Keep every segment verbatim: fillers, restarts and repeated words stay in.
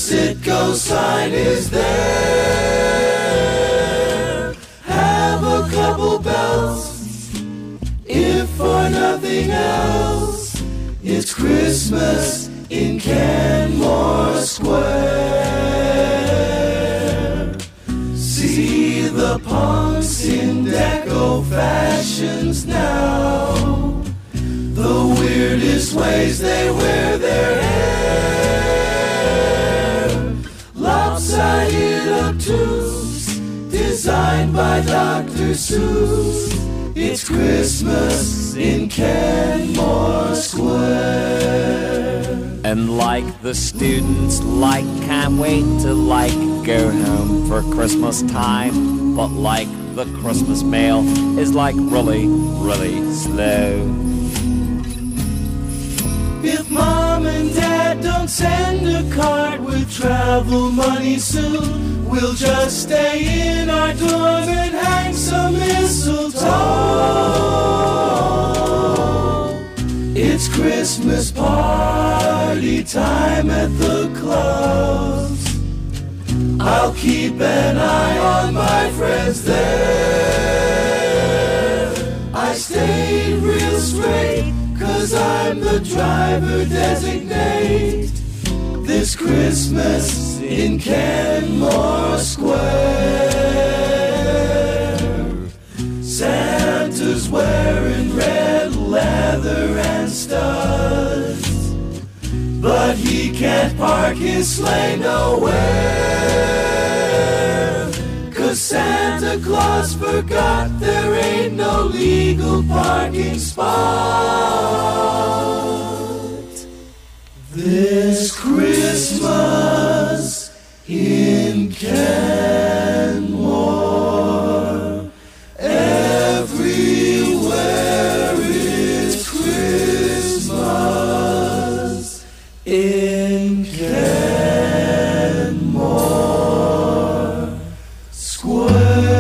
Citgo sign is there. Have a couple bells, if for nothing else. It's Christmas in Kenmore Square. See the punks in deco fashions now, the weirdest ways they wear their hair. Lopsided obtuse, designed by Doctor Seuss. It's Christmas in Kenmore Square. And like the students, like, can't wait to, like, go home for Christmas time. But like the Christmas mail is like really, really slow. If mom and dad don't send a card with travel money soon, we'll just stay in our dorm and hang some mistletoe. It's Christmas party time at the clubs. I'll keep an eye on my friends there. I stayed real straight, 'cause I'm the driver designate. This Christmas in Kenmore Square. Santa's wearing red leather and studs, but he can't park his sleigh nowhere, 'cause Santa Claus forgot there ain't no legal parking spot. This Christmas in Kenmore, everywhere is Christmas in Kenmore Square.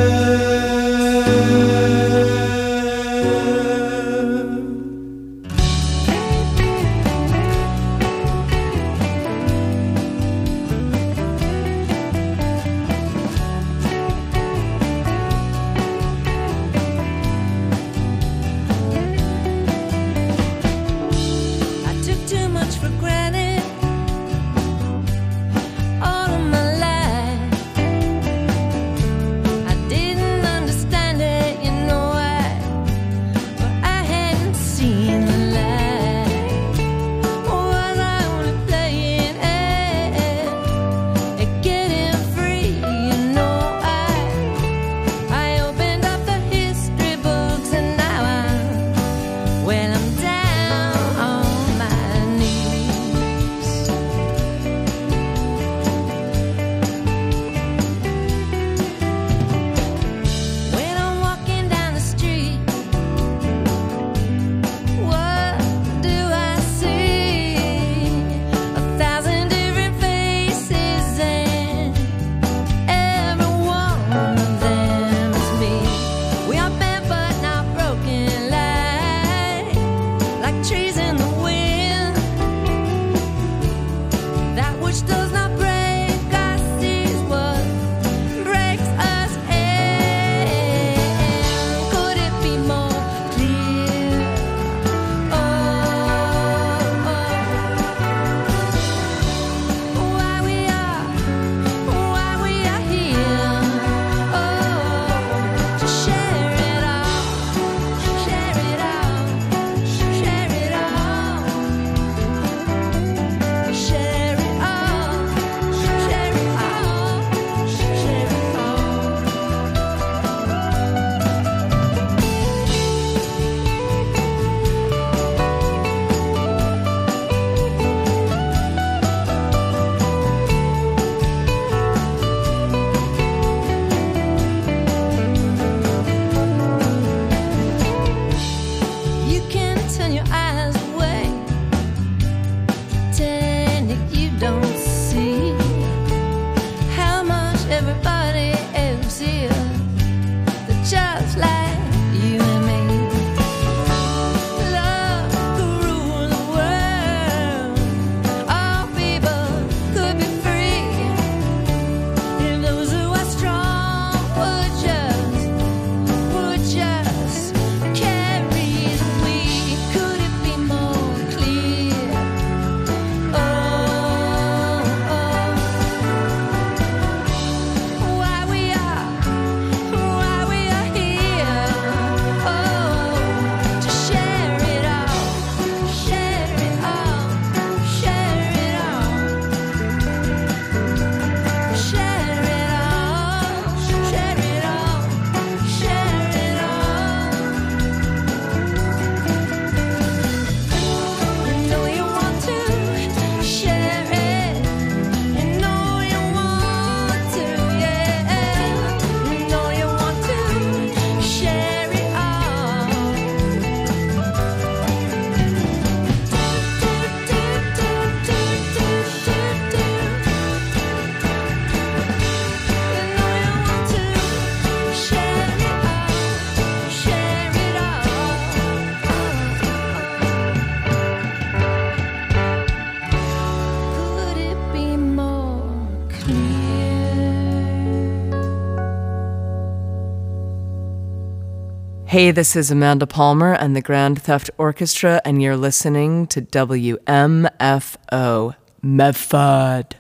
Hey, this is Amanda Palmer and the Grand Theft Orchestra, and you're listening to W M F O, Medford.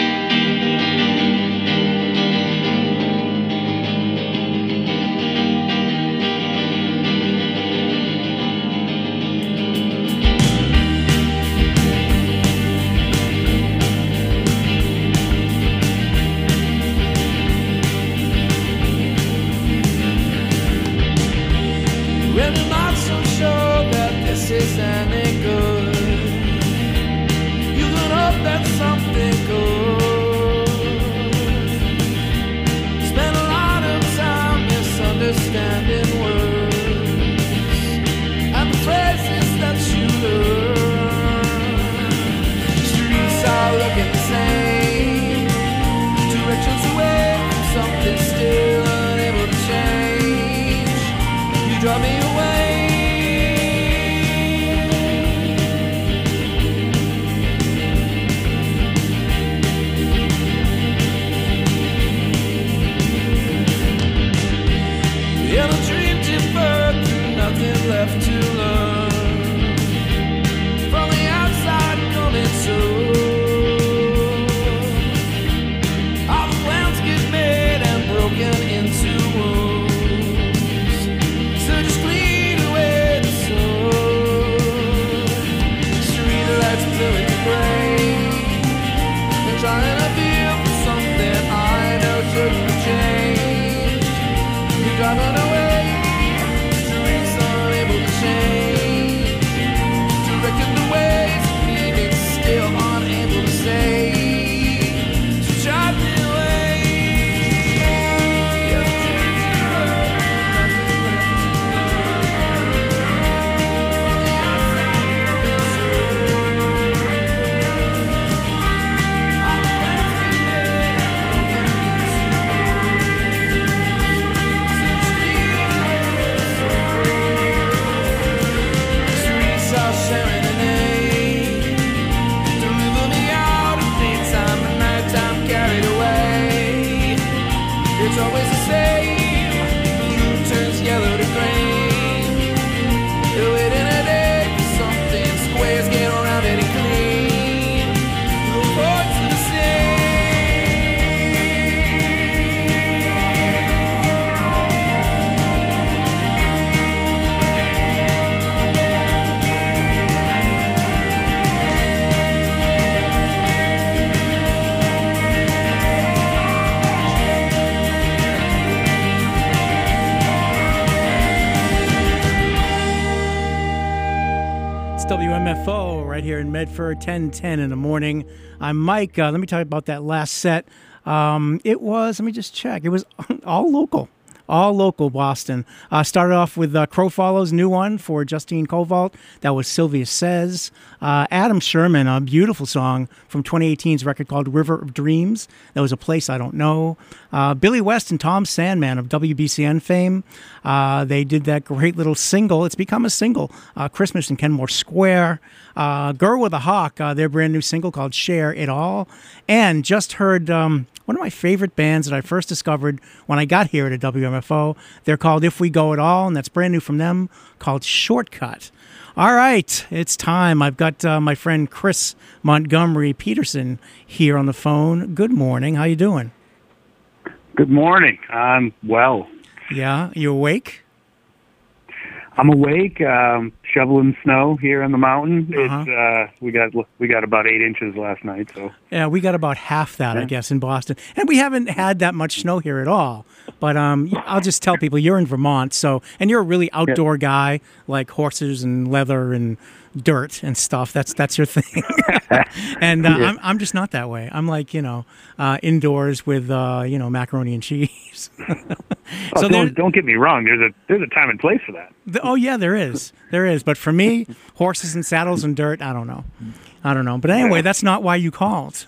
W M F O right here in Medford, ten ten in the morning. I'm Mike. Uh, let me tell you about that last set. Um, it was, let me just check. It was all local. All local Boston. Uh, started off with uh, Crow Follow's new one for Justine Kovalt. That was Sylvia Says. Uh, Adam Sherman, a beautiful song from twenty eighteen's record called River of Dreams. That was A Place I Don't Know. Uh, Billy West and Tom Sandman of W B C N fame. Uh, they did that great little single. It's become a single. Uh, Christmas in Kenmore Square. Uh, Girl with a Hawk, uh, their brand new single called Share It All. And just heard... Um, one of my favorite bands that I first discovered when I got here to W M F O. They're called If We Go At All, and that's brand new from them, called Shortcut. All right, it's time. I've got uh, my friend Chris Montgomery Peterson here on the phone. Good morning. How you doing? Good morning. I'm well. Yeah, you awake? I'm awake. Um, shoveling snow here on the mountain. Uh-huh. It's uh, we got we got about eight inches last night. So yeah, we got about half that, yeah. I guess, in Boston, and we haven't had that much snow here at all. But um, I'll just tell people you're in Vermont, so and you're a really outdoor yeah. guy, like horses and leather and dirt and stuff. That's that's your thing. and uh, yeah. I'm I'm just not that way. I'm like you know uh, indoors with uh, you know macaroni and cheese. oh, so don't don't get me wrong. There's a there's a time and place for that. The, oh yeah, there is. There is. But for me, horses and saddles and dirt, I don't know. I don't know. But anyway, that's not why you called.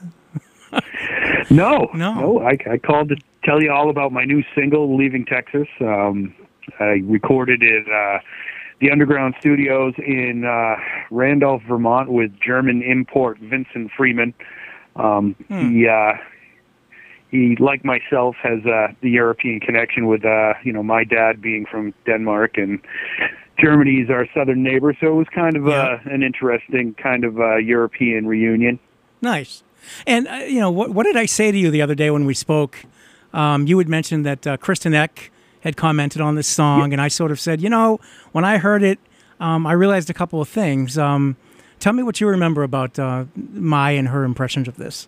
no, no, no. I, I called to tell you all about my new single, Leaving Texas. Um, I recorded it uh, the Underground Studios in uh, Randolph, Vermont, with German import Vincent Freeman. Um, hmm. He uh, he, like myself, has uh, the European connection with, uh, you know, my dad being from Denmark, and Germany is our southern neighbor. So it was kind of Yeah. uh, an interesting kind of uh, European reunion. Nice. And, uh, you know, what, what did I say to you the other day when we spoke? Um, you had mentioned that uh, Kristen Eck had commented on this song, and I sort of said, you know, when I heard it, um, I realized a couple of things. Um, tell me what you remember about uh, Mai and her impressions of this.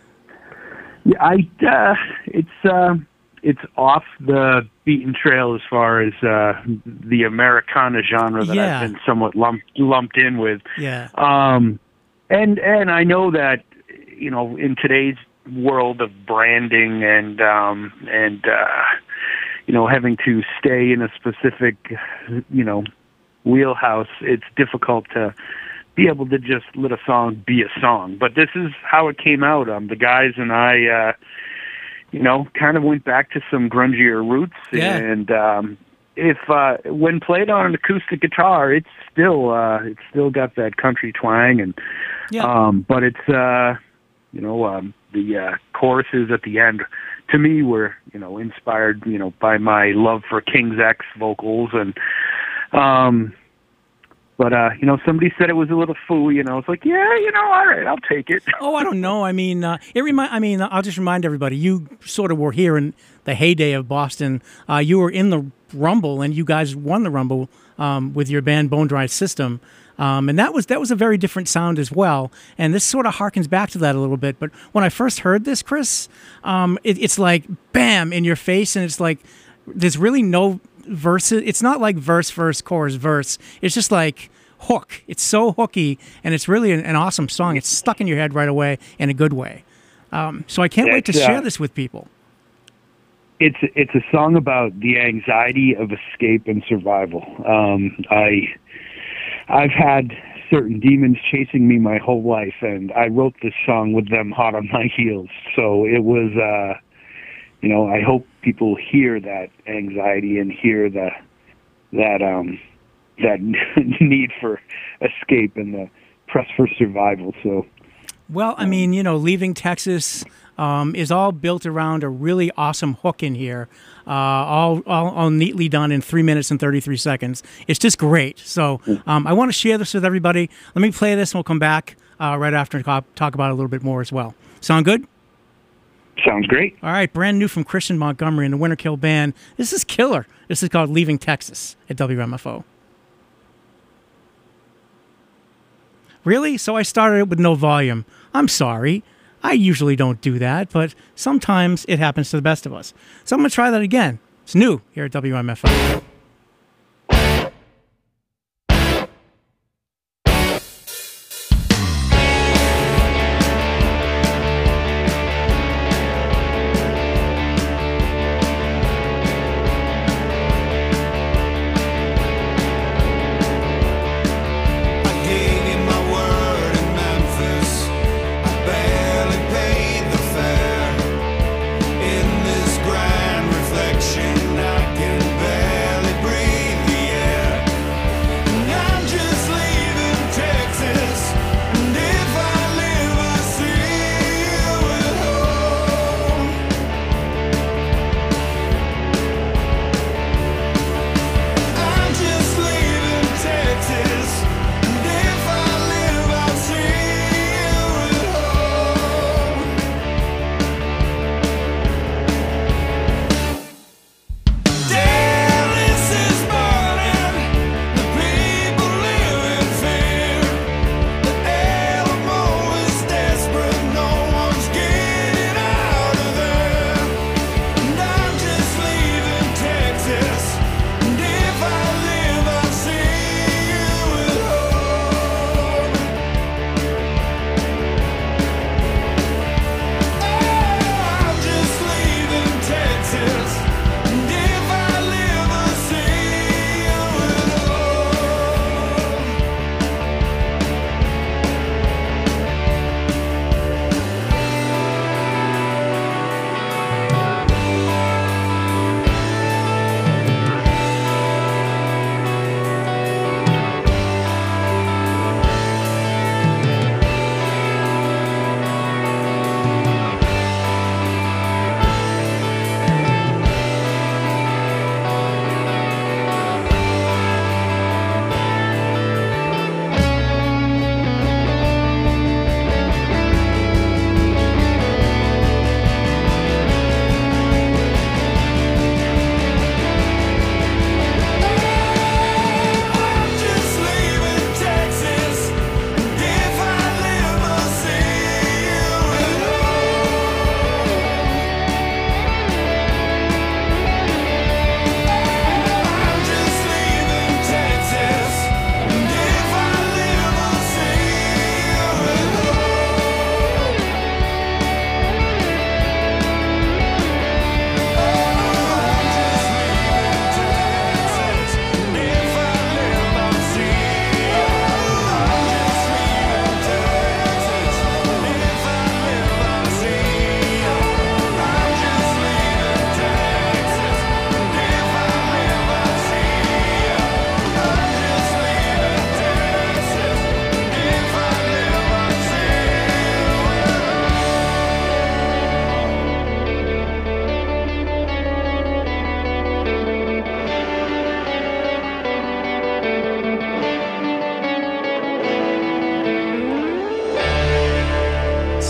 Yeah, I uh, it's uh, it's off the beaten trail as far as uh, the Americana genre that Yeah. I've been somewhat lumped lumped in with. Yeah. Um, and and I know that, you know, in today's world of branding and um, and uh, you know, having to stay in a specific, you know, wheelhouse, it's difficult to be able to just let a song be a song. But this is how it came out. Um, the guys and I, uh, you know, kind of went back to some grungier roots. Yeah. And um, if uh, when played on an acoustic guitar, it's still uh, it's still got that country twang. And Yeah. um, but it's uh, you know um, the uh, choruses at the end, to me, were, you know, inspired, you know, by my love for King's X vocals. And um, but uh, you know, somebody said it was a little foo. You know, it's like, yeah, you know, all right, I'll take it. Oh, I don't know. I mean, uh, it remind. I mean, I'll just remind everybody. You sort of were here in the heyday of Boston. Uh, you were in the Rumble, and you guys won the Rumble um, with your band Bone Dry System, um, and that was that was a very different sound as well. And this sort of harkens back to that a little bit. But when I first heard this, Chris, um, it, it's like bam in your face, and it's like there's really no verses. It's not like verse, verse, chorus, verse. It's just like hook. It's so hooky, and it's really an, an awesome song. It's stuck in your head right away in a good way. Um, so I can't wait to It's, uh, share this with people. It's it's a song about the anxiety of escape and survival. Um, I I've had certain demons chasing me my whole life, and I wrote this song with them hot on my heels. So it was, uh, you know, I hope people hear that anxiety and hear the that um, that need for escape and the press for survival. So, Well, I mean, you know, Leaving Texas um, is all built around a really awesome hook in here, uh, all, all all neatly done in three minutes and thirty-three seconds. It's just great. So um, I want to share this with everybody. Let me play this, and we'll come back uh, right after and talk talk about it a little bit more as well. Sound good? sounds great. All right, brand new from Christian Montgomery and the Winter Kill Band. This is killer. This is called Leaving Texas at W M F O. Really? So I started it with no volume. I'm sorry. I usually don't do that, but sometimes it happens to the best of us. So I'm going to try that again. It's new here at W M F O. Barely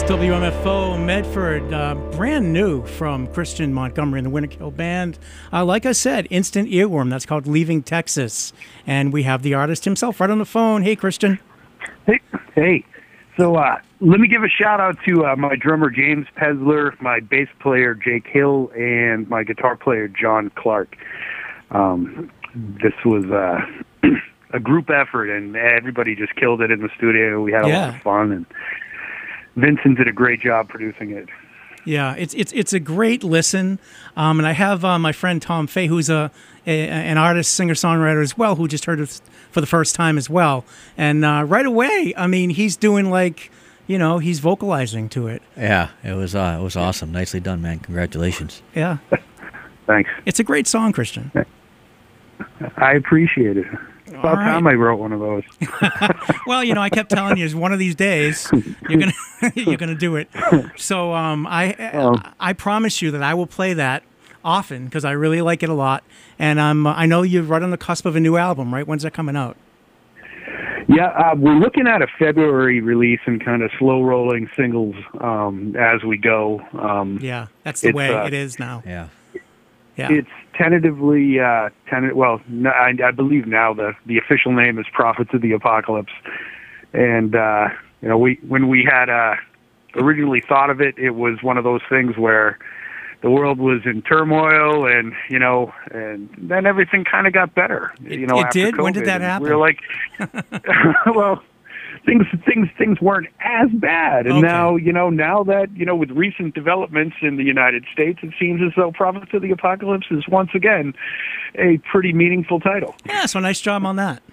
W M F O Medford, uh, brand new from Christian Montgomery and the Winterkill Band. Uh, like I said, instant earworm. That's called Leaving Texas. And we have the artist himself right on the phone. Hey, Christian. Hey, hey. So uh, let me give a shout out to uh, my drummer James Pesler, my bass player Jake Hill, and my guitar player John Clark. Um, this was uh, a group effort, and everybody just killed it in the studio. We had a Yeah. lot of fun, and Vincent did a great job producing it. Yeah, it's it's it's a great listen, um, and I have uh, my friend Tom Fay, who's a, a an artist, singer songwriter as well, who just heard it for the first time as well, and uh, right away, I mean, he's doing like, you know, he's vocalizing to it. Yeah, it was uh, it was awesome. Nicely done, man. Congratulations. Yeah, Thanks. it's a great song, Christian. I appreciate it. It's about right. time I wrote one of those. Well, you know, I kept telling you, one of these days you're gonna you're gonna do it. So um, I Oh. I promise you that I will play that often because I really like it a lot, and um, I know you're right on the cusp of a new album, right? When's that coming out? Yeah, uh, we're looking at a February release and kind of slow rolling singles um, as we go. Um, Yeah, that's the It's, way uh, it is now. Yeah. Yeah. It's tentatively, uh, tenta- well, no, I, I believe now the, the official name is Prophets of the Apocalypse. And, uh, you know, we when we had uh, originally thought of it, it was one of those things where the world was in turmoil and, you know, and then everything kind of got better. It- you know, it after did? When did COVID. that And happen? We were like, well, things things things weren't as bad, and Okay. now you know now that you know with recent developments in the United States, it seems as though Prophets of the Apocalypse is once again a pretty meaningful title. Yeah, so nice job on that.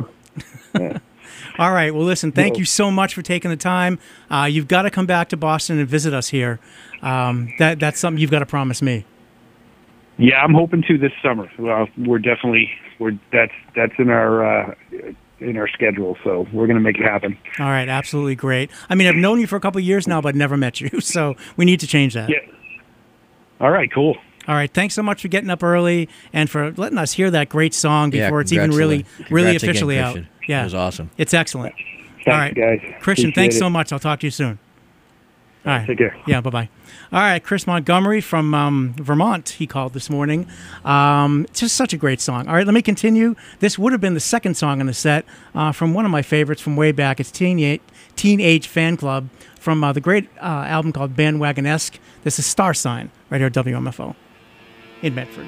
All right. Well, listen, thank you so much for taking the time. Uh, you've got to come back to Boston and visit us here. Um, that That's something you've got to promise me. Yeah, I'm hoping to this summer. Well, we're definitely we're that's that's in our uh, in our schedule, so we're going to make it happen. All right. Absolutely great. I mean, I've known you for a couple of years now, but never met you. So we need to change that. Yeah. All right. Cool. All right. Thanks so much for getting up early and for letting us hear that great song Yeah, before it's even congrats really, again. really Congrats again, officially out. Christian. Yeah. It was awesome. It's excellent. Thanks, All right, guys. Christian, Appreciate thanks it. so much. I'll talk to you soon. All right. Take care. Yeah, bye-bye. All right, Chris Montgomery from um, Vermont, he called this morning. Um, it's just such a great song. All right, let me continue. This would have been the second song in the set uh, from one of my favorites from way back. It's Teenage, Teenage Fan Club from uh, the great uh, album called Bandwagon-esque. This is Star Sign right here at W M F O in Medford.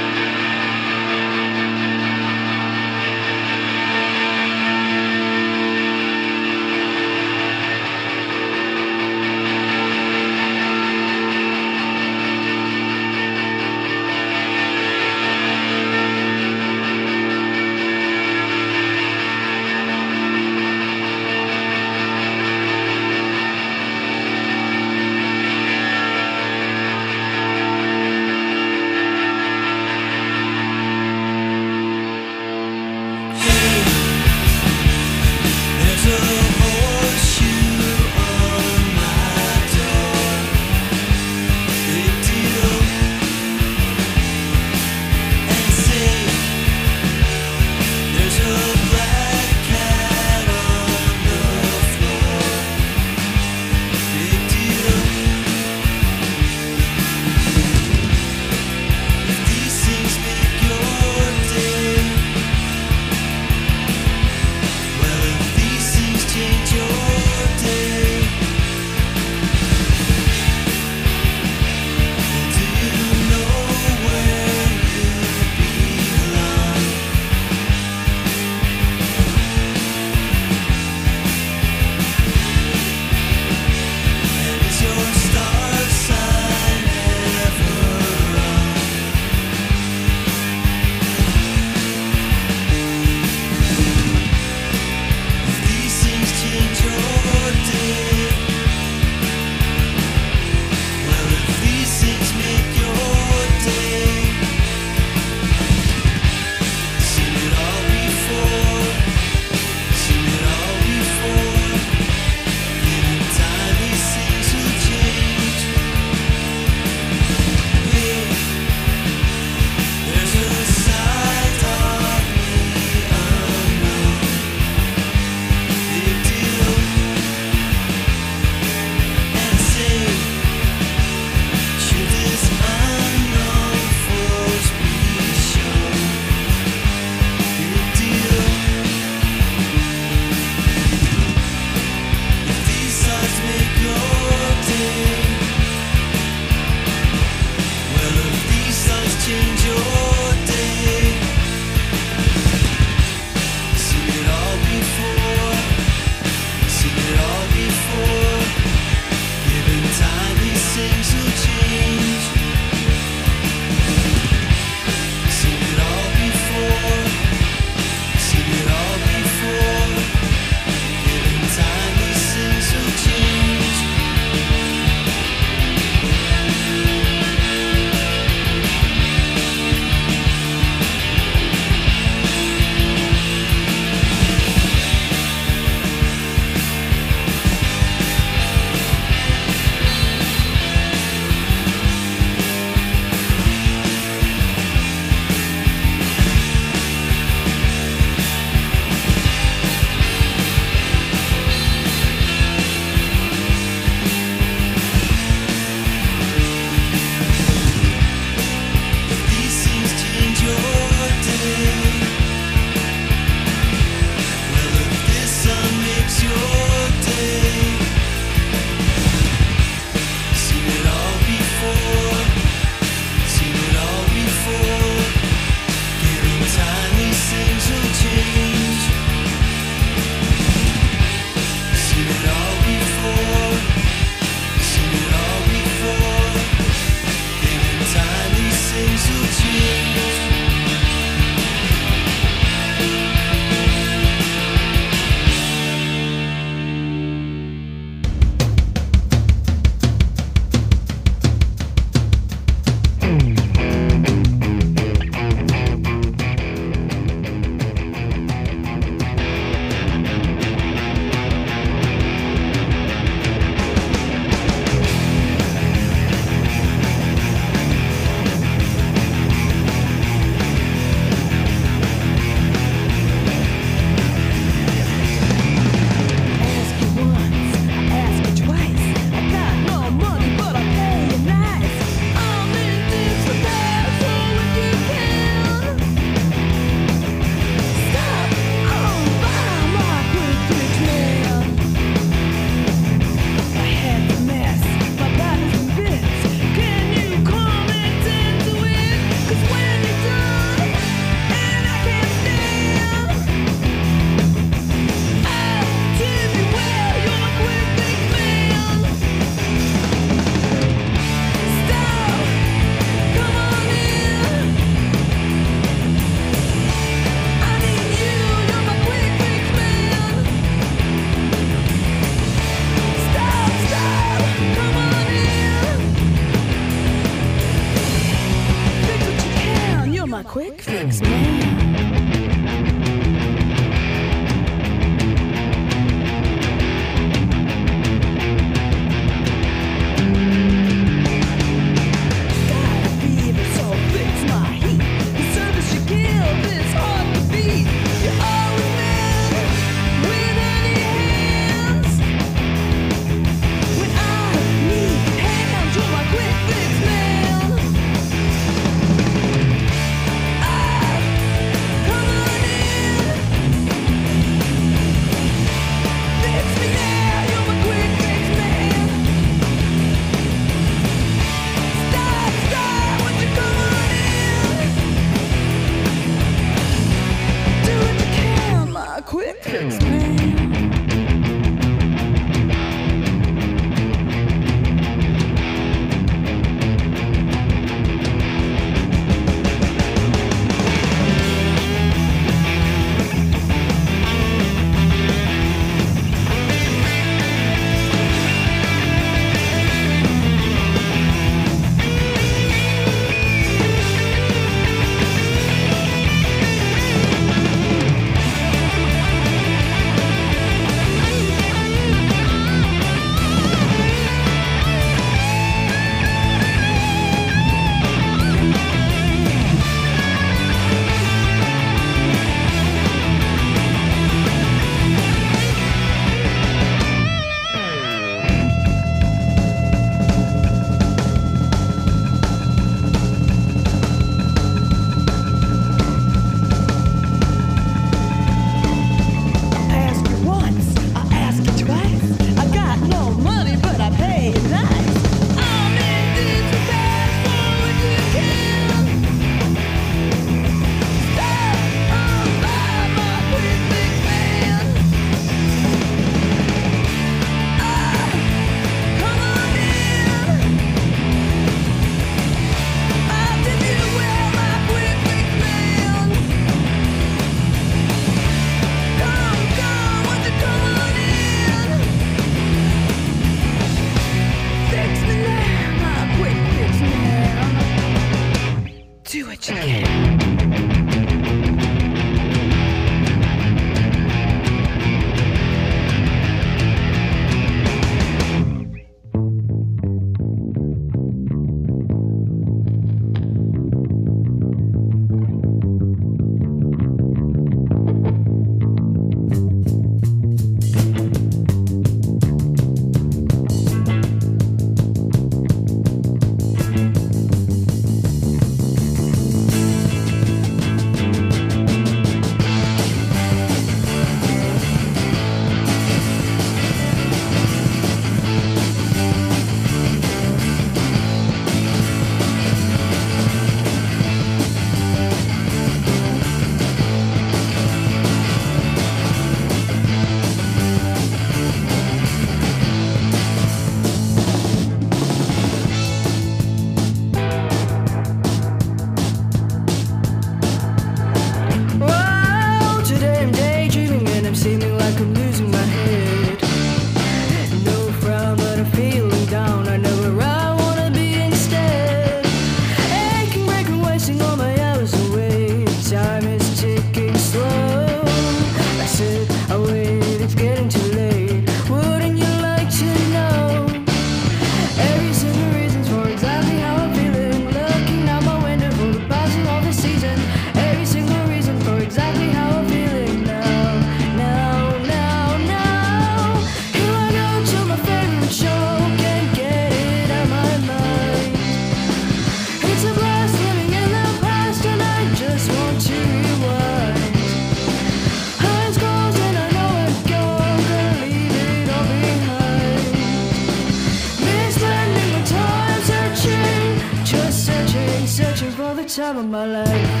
time of my life.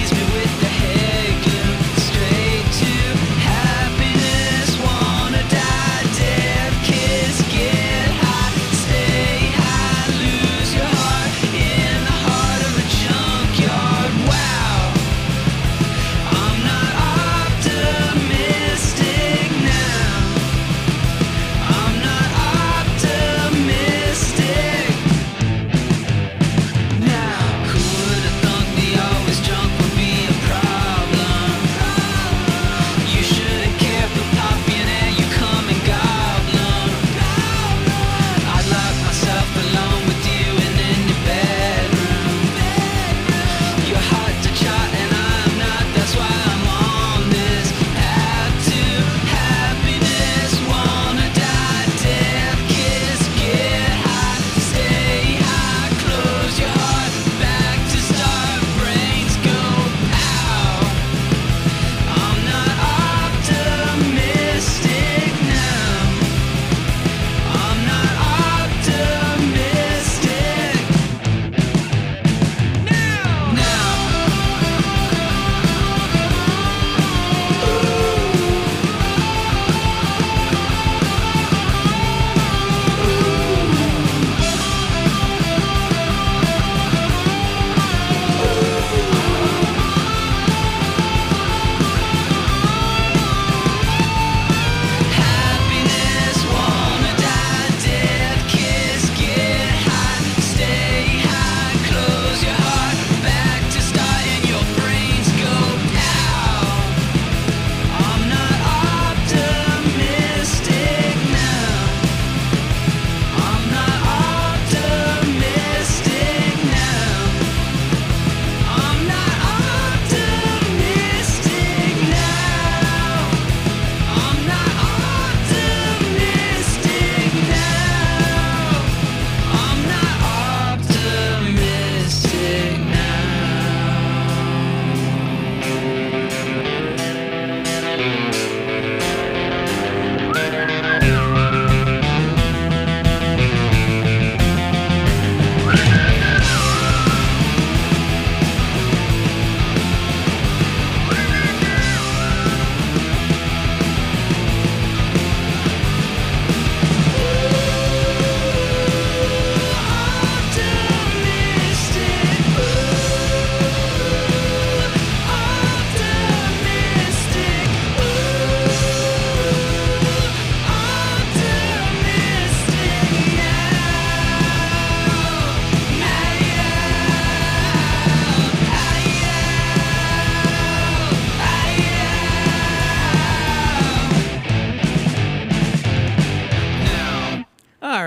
Straight to happiness, wanna die.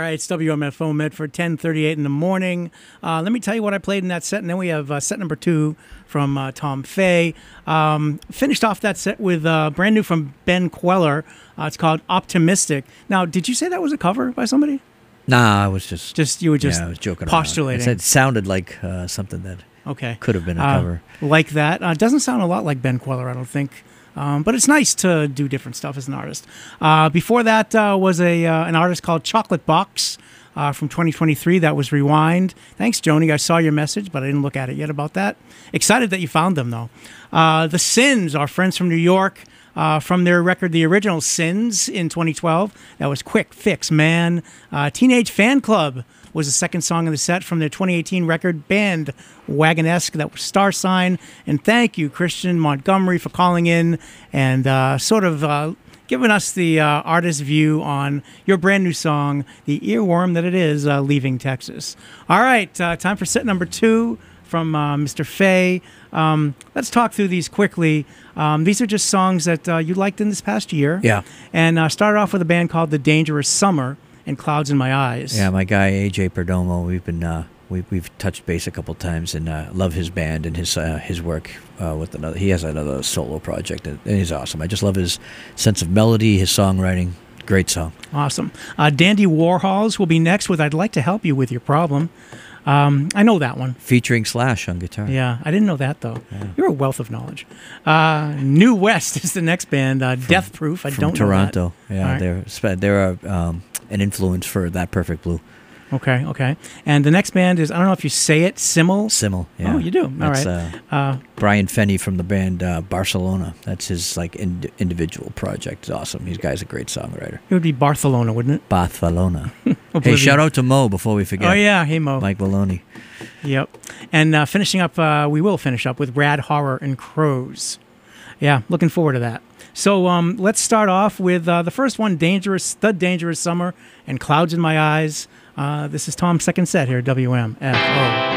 right, it's W M F O Medford, ten thirty-eight in the morning. Uh, let me tell you what I played in that set, and then we have uh, set number two from uh, Tom Fay. Um, finished off that set with uh, brand new from Ben Queller. Uh, it's called Optimistic. Now, did you say that was a cover by somebody? Nah, I was just... Just you were just yeah, I was joking postulating. around. It sounded like uh, something that okay. could have been a uh, cover. Like that. Uh, doesn't sound a lot like Ben Queller, I don't think. Um, but it's nice to do different stuff as an artist. Uh, before that uh, was a uh, an artist called Chocolate Box uh, from twenty twenty-three. That was Rewind. Thanks, Joni. I saw your message, but I didn't look at it yet about that. Excited that you found them, though. Uh, the Sins, our friends from New York, uh, from their record, The Original Sins, in twenty twelve. That was Quick Fix Man. Uh, Teenage Fan Club was the second song in the set from their twenty eighteen record, Band Wagonesque. That was Star Sign. And thank you, Christian Montgomery, for calling in and uh, sort of uh, giving us the uh, artist view on your brand new song, the earworm that it is, uh, Leaving Texas. All right, uh, time for set number two from uh, Mister Fay. Um, let's talk through these quickly. Um, these are just songs that uh, you liked in this past year. Yeah. And uh, started off with a band called The Dangerous Summer and Clouds in My Eyes. Yeah, my guy A J Perdomo. We've been uh, we, we've touched base a couple times, and uh, love his band and his uh, his work uh, with another. He has another solo project, and he's awesome. I just love his sense of melody, his songwriting. Great song. Awesome. Uh, Dandy Warhols will be next with "I'd Like to Help You with Your Problem." Um, I know that one. Featuring Slash on guitar. Yeah, I didn't know that, though. Yeah. You're a wealth of knowledge. Uh, New West is the next band. Uh, From- Death Proof. I from don't Toronto. know that. Yeah, All right. they're spe- they're uh, um, an influence for That Perfect Blue. Okay, okay. And the next band is, I don't know if you say it, Simmel. Simmel. Yeah. Oh, you do. All That's, right. Uh, Uh, Brian Fenny from the band uh, Barcelona. That's his like ind- individual project. It's awesome. He's guy's a great songwriter. it would be Barcelona, wouldn't it? Barcelona. hey, Oblivion. shout out to Mo before we forget. Oh, yeah. Hey, Mo. Mike Maloney. Yep. And uh, finishing up, uh, we will finish up with Rad Horror and Crows. Yeah, looking forward to that. So um, let's start off with uh, the first one, Dangerous, The Dangerous Summer and Clouds in My Eyes. Uh, this is Tom's second set here at W M F O.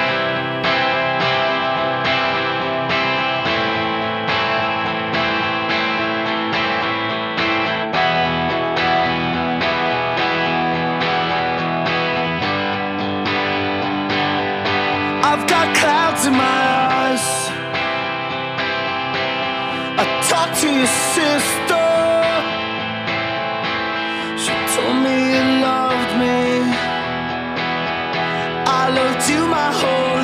I've got clouds in my eyes. I talked to your sister. She told me you loved me. I loved you my whole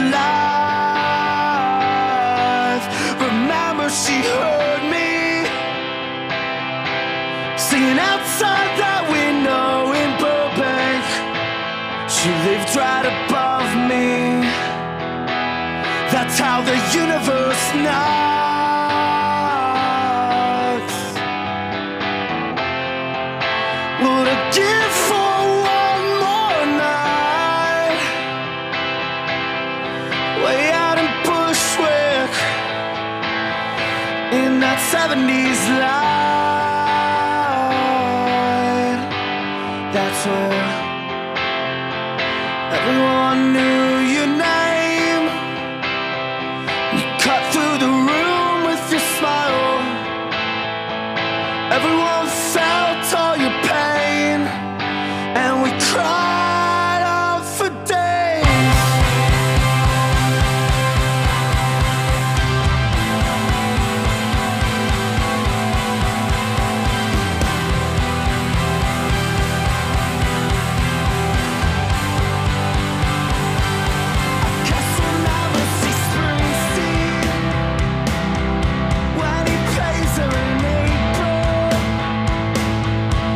life. Remember she heard me singing outside that window in Burbank. She lived right above me. That's how the universe knocks. Would I give for one more night? Way out in Bushwick, in that seventies light. That's where everyone knew your name. Cut through the room with your smile. Everyone felt all your pain, and we cried out for days. I guess we'll never see Springsteen when he plays her in April.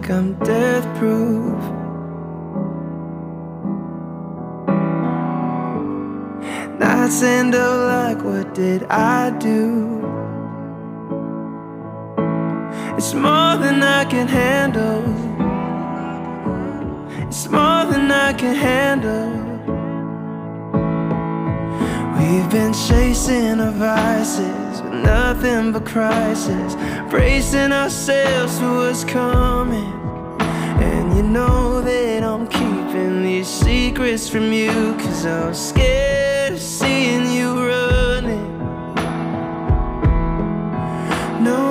like I'm death proof. Nights end up like, what did I do? It's more than I can handle. It's more than I can handle. We've been chasing our vices with nothing but crisis, bracing ourselves for what's coming. And you know that I'm keeping these secrets from you, 'cause I'm scared of seeing you running. No,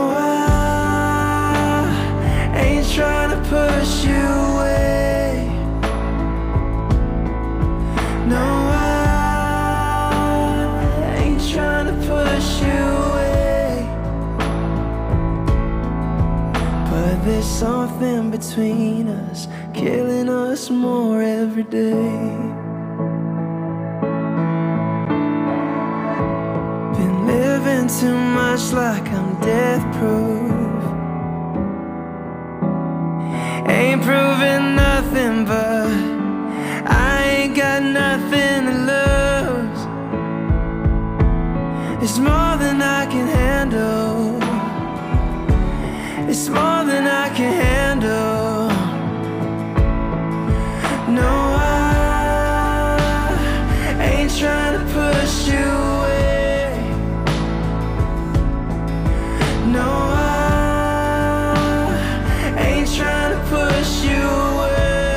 I ain't trying to push you away. No, I ain't trying to push you away. But there's something between us, killing us more every day. Been living too much like I'm death proof. Ain't proving nothing, but I ain't got nothing to lose. It's more than I can handle. It's more than I can handle. No, I ain't trying to push you away. No, I ain't trying to push you away.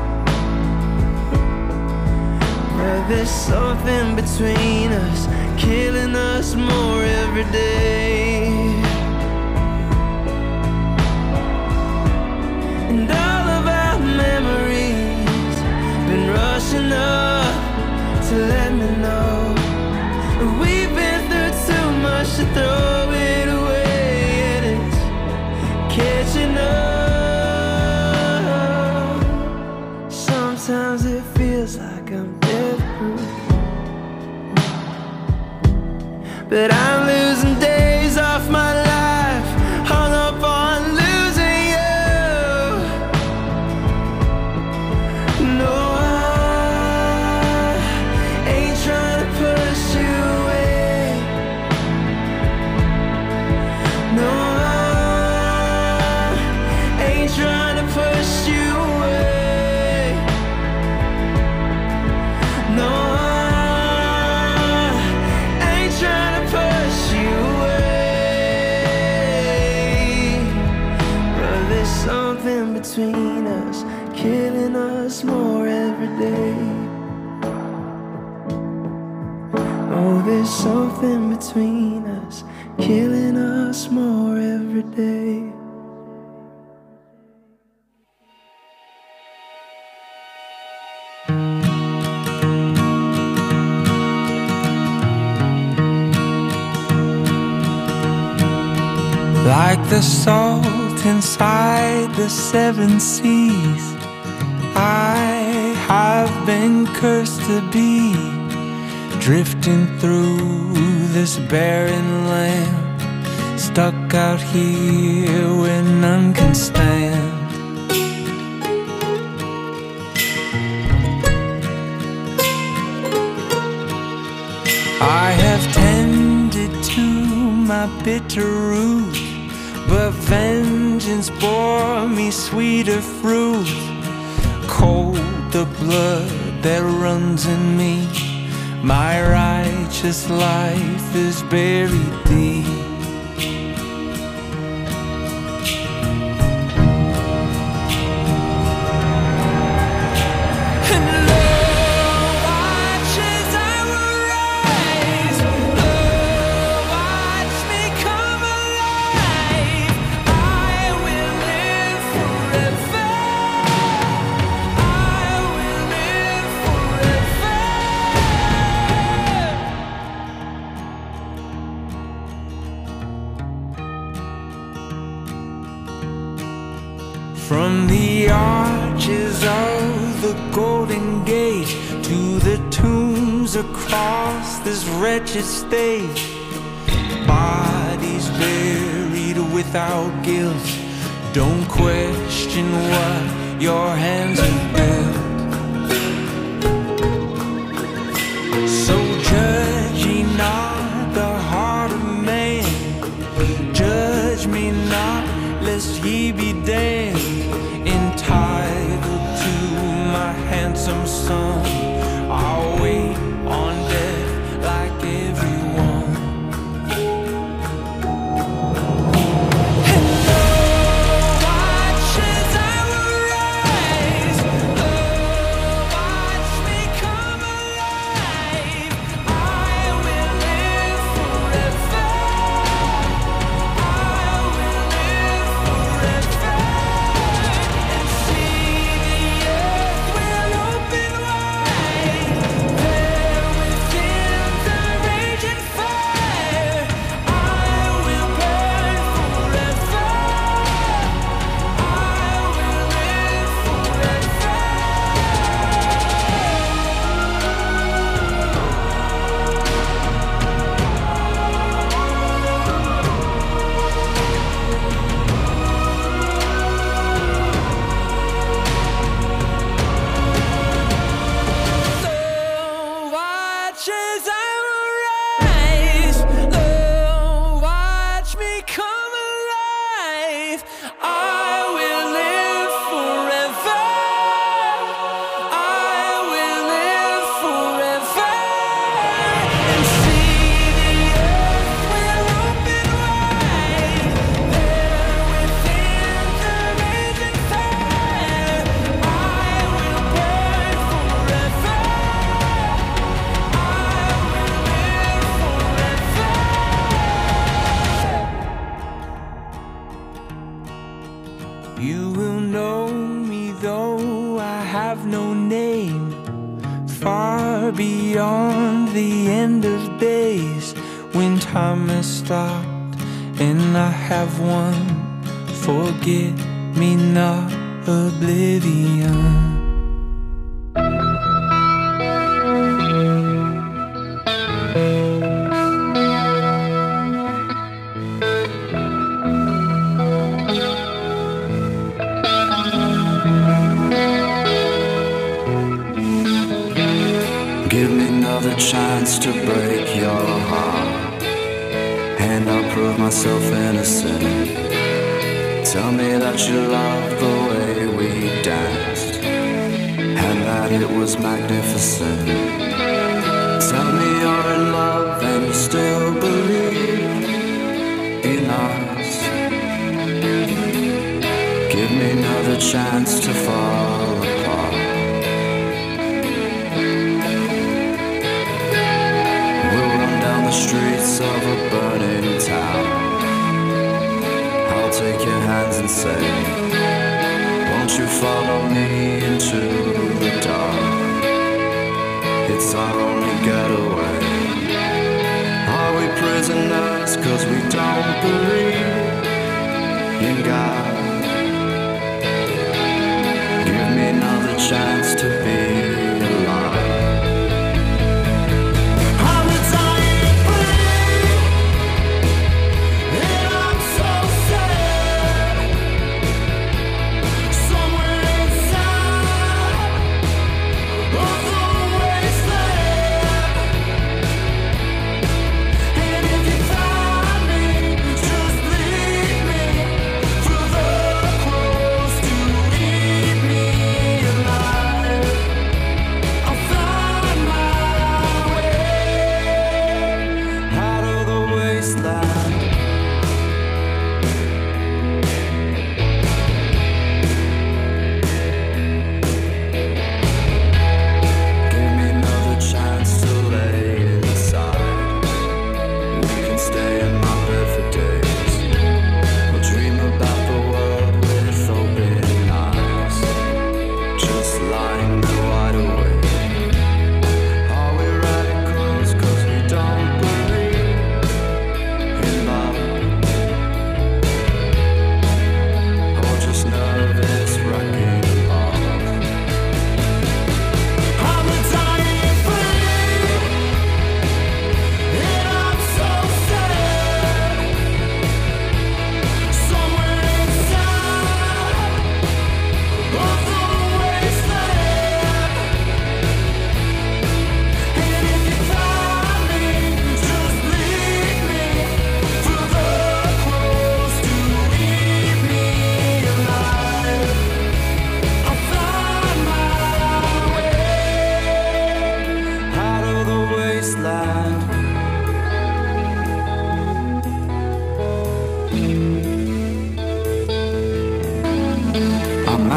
But there's something between us, killing us more every day. And all of our memories been rushing up to let me know we've been through too much to throw it away. And it's catching up. Sometimes it feels like I'm death proof, but I'm losing days off my life, hung up on losing you. No, I ain't trying to push you away. No, I ain't trying to push you away. No, I ain't trying to push you away. But there's something between us, killing us more every day. Oh, there's something between us, killing us more every day. Like the salt inside the seven seas, I have been cursed to be drifting through this barren land, stuck out here where none can stand. I have tended to my bitter root, but vengeance bore me sweeter fruit. Cold the blood that runs in me, my righteous life is buried deep. From the arches of the Golden Gate to the tombs across this wretched state, bodies buried without guilt, don't question question what your hands have built. So judge ye not the heart of man, judge me not, lest ye be damned. Entitled to my handsome son, I'll wait on death like everyone. And oh, watch as I will rise, oh, watch me come alive. I will live forever, I will live forever, and see the earth will open wide. There within the raging fire, I will burn forever, I will live forever. So watch as I will rise, oh, watch me come alive. I will live forever, I will live forever, and see the earth will open wide. There within the raging fire, I will burn forever, I will live forever. You will know me though I have no name, far beyond the end of days, when time has stopped and I have won forget me not oblivion. Give me another chance to break your heart, and I'll prove myself innocent. Tell me that you loved the way we danced, and that it was magnificent. Tell me you're in love and you still believe in us. Give me another chance to fall apart. We'll run down the streets of a burning town. I'll take your hands and say, won't you follow me into the dark? It's our only getaway. Are we prisoners cause we don't believe in God? Give me another chance to be alive. I'm a dying breed, and I'm so sad. Somewhere inside of the wasteland. And if you find me, just lead me through the crows to eat me alive.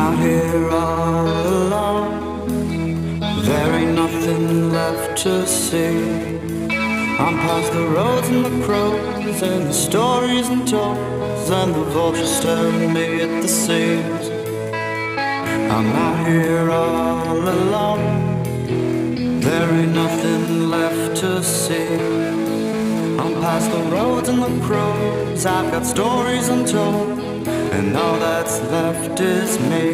out here all alone. There ain't nothing left to see. I'm past the roads and the crows and the stories and toes, and the vultures stare at me at the seas. I'm out here all alone. There ain't nothing left to see. I'm past the roads and the crows, I've got stories untold, and all that's left is me.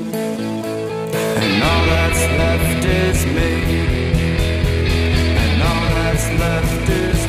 And all that's left is me. And all that's left is